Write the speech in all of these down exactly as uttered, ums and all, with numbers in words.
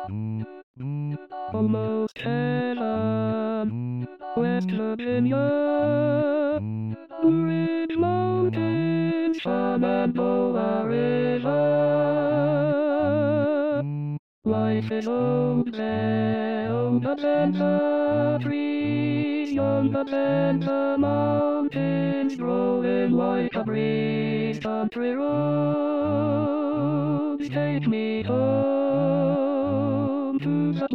Almost heaven, West Virginia, Blue Ridge Mountains, Shenandoah River. Life is old there, older than the trees, younger than the mountains, growing like a breeze. Country roads take me home to the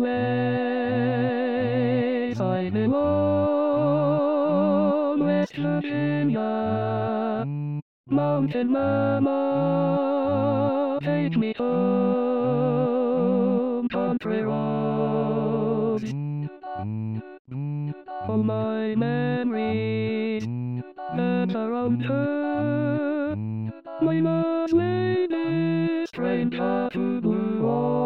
place I belong, West Virginia. Mountain Mama, take me home, country roads. All my memories that around her, my mother's lady stranger to blue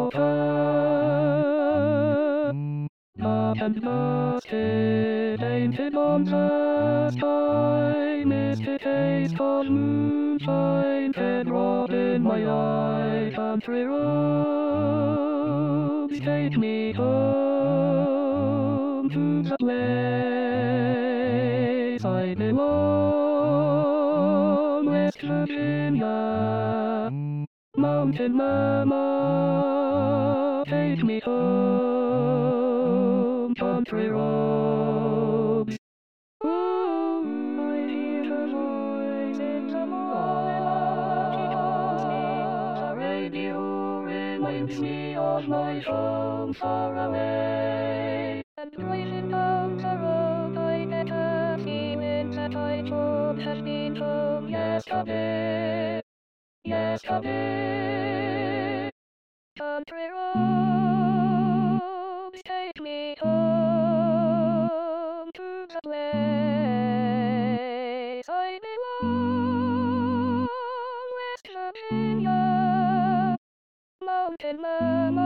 water. Dark and dusty, painted on the sky, misty taste of moonshine, fed rot in my eye. Country roads take me home to the place I belong, West Virginia. Mountain Mama, take me home, country roads. Ooh, I hear her voice in the morning. She calls me. The radio reminds me of my home far away. And driving down the road, I get a feeling that I should have been home yesterday. Yesterday. Country roads take me home to the place I belong, West Virginia. Mountain Mama.